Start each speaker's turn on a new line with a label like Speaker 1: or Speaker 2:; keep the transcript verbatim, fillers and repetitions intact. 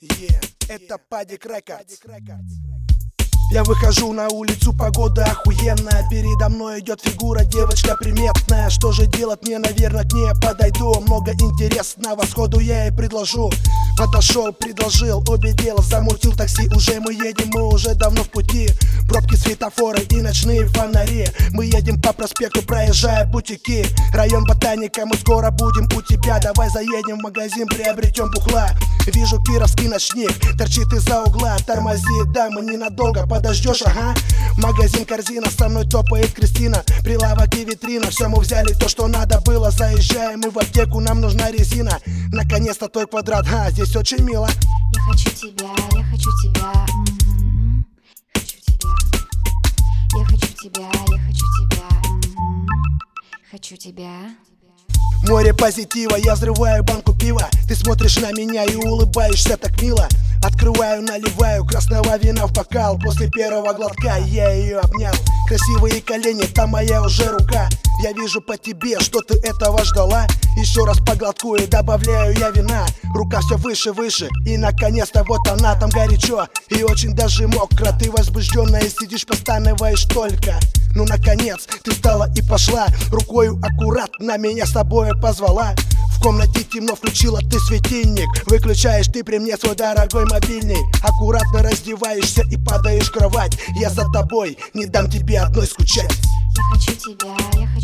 Speaker 1: Yeah, это Падик Рекордс. Я выхожу на улицу, погода охуенная. Передо мной идет фигура, девочка приметная. Что же делать мне, наверное, к ней подойду. Много интересного, сходу я ей предложу. Подошел, предложил, обе дела, замутил такси. Уже мы едем, мы уже давно в пути. Пробки, светофоры и ночные фонари. Мы едем по проспекту, проезжая бутики. Район Ботаника, мы скоро будем у тебя. Давай заедем в магазин, приобретем бухла. Вижу кировский ночник, торчит из-за угла. Тормози, да, мы ненадолго подождешь, ага. Магазин корзина, со мной топает Кристина. Прилавок и витрина, все мы взяли то, что надо было. Заезжаем мы в аптеку, нам нужна резина. Наконец-то твой квадрат, а, здесь очень мило.
Speaker 2: Я хочу тебя, я хочу тебя, м-м-м. Хочу тебя. Я хочу тебя, я хочу тебя, м-м-м. Хочу тебя.
Speaker 1: Море позитива, я взрываю банку пива. Ты смотришь на меня и улыбаешься так мило. Открываю, наливаю красного вина в бокал. После первого глотка я ее обнял. Красивые колени, там моя уже рука. Я вижу по тебе, что ты этого ждала. Еще раз по глотку и добавляю я вина. Рука все выше, выше, и наконец-то вот она. Там горячо и очень даже мокро. Ты возбужденная, сидишь, постанываешь только. Ну наконец, ты встала и пошла. Рукою аккуратно меня с собой позвала. В комнате темно, включила ты светильник. Выключаешь ты при мне свой дорогой мобильный. Аккуратно раздеваешься и падаешь в кровать. Я за тобой, не дам тебе одной скучать.
Speaker 2: Я хочу тебя, я хочу